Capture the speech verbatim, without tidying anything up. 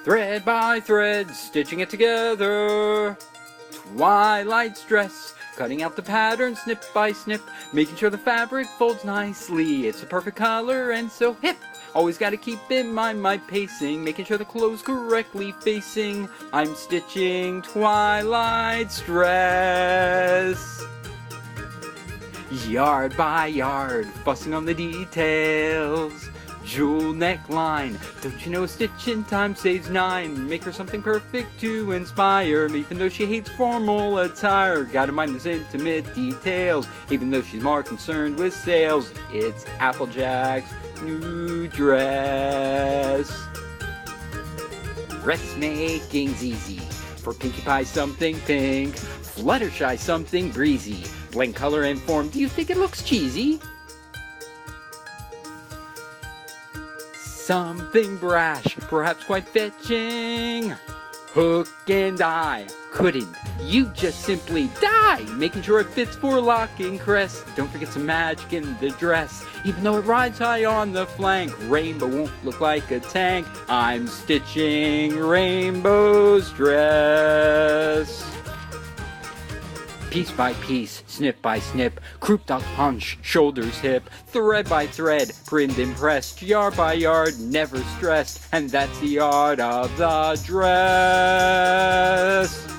Thread by thread, stitching it together. Twilight's dress, cutting out the pattern snip by snip, making sure the fabric folds nicely. It's the perfect color and so hip. Always gotta keep in mind my pacing, making sure the clothes correctly facing. I'm stitching Twilight's dress. Yard by yard, fussing on the details. Jewel neckline, don't you know a stitch in time saves nine? Make her something perfect to inspire, even though she hates formal attire. Gotta mind those intimate details, even though she's more concerned with sales. It's Applejack's new dress. Dressmaking's easy, for Pinkie Pie something pink, Fluttershy something breezy. Blend color and form, do you think it looks cheesy? Something brash, perhaps quite fetching. Hook and eye, couldn't you just simply die? Making sure it fits for locking crest. Don't forget some magic in the dress, even though it rides high on the flank. Rainbow won't look like a tank. I'm stitching Rainbow's dress. Piece by piece, snip by snip, croup dog punch, shoulders hip, thread by thread, print impressed, yard by yard, never stressed, and that's the art of the dress.